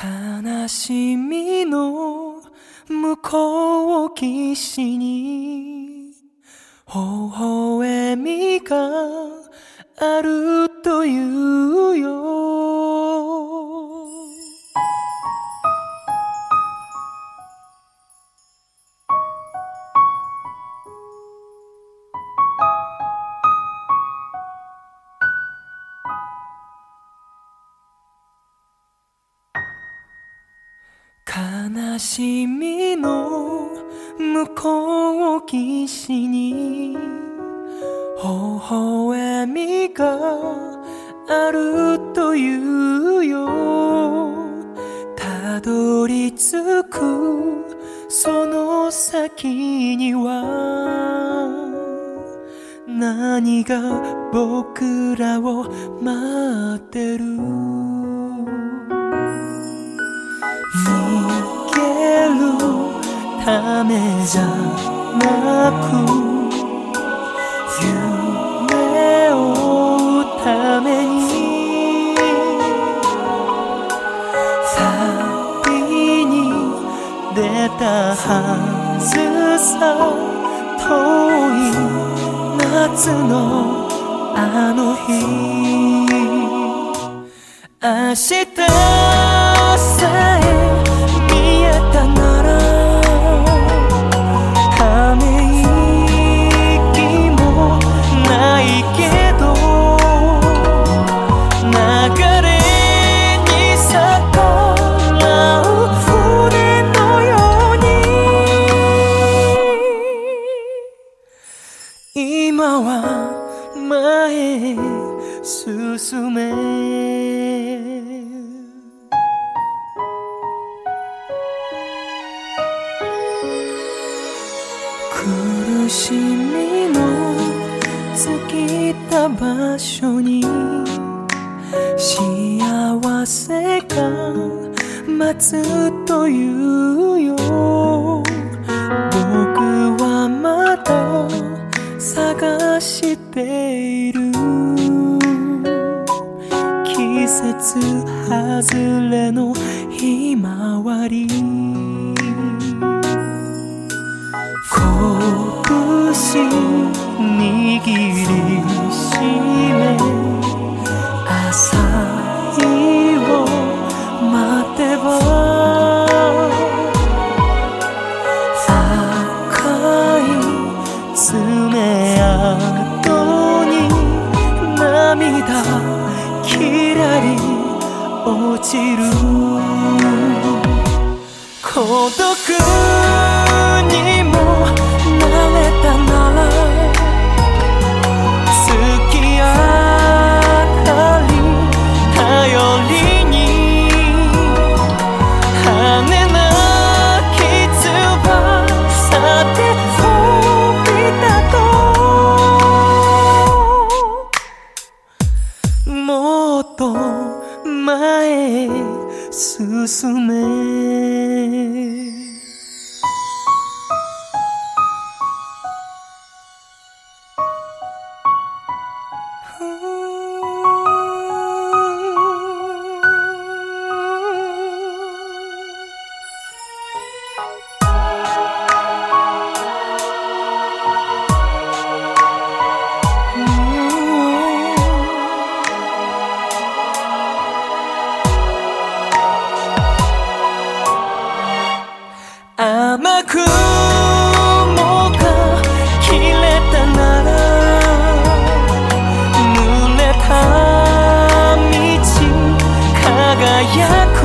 悲しみの向こう岸に微笑みがあるというよ。悲しみの向こう岸に微笑みがあるというよ。たどり着くその先には何が僕らを待ってる。逃げるためじゃなく夢を追うために旅に出たはずさ。遠い夏のあの日、明日さえ見えたならため息もないけど流れに逆らう船のように今は前へ進め。苦しみの尽きた場所に幸せが待つというよ。僕はまだ探している季節外れのひまわり。拳握りしめ朝日を待てば赤い爪痕に涙きらり落ちる。孤独にも慣れたなら月明かり頼りに羽なき翼で飛び立とう。もっと前へ進め。雨雲が切れたなら濡れた道輝く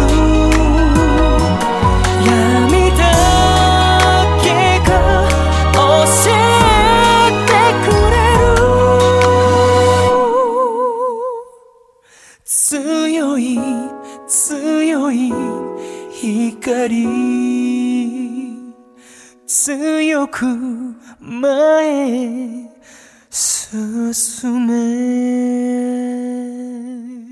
闇だけが教えてくれる。強い強い光強く前へ進め。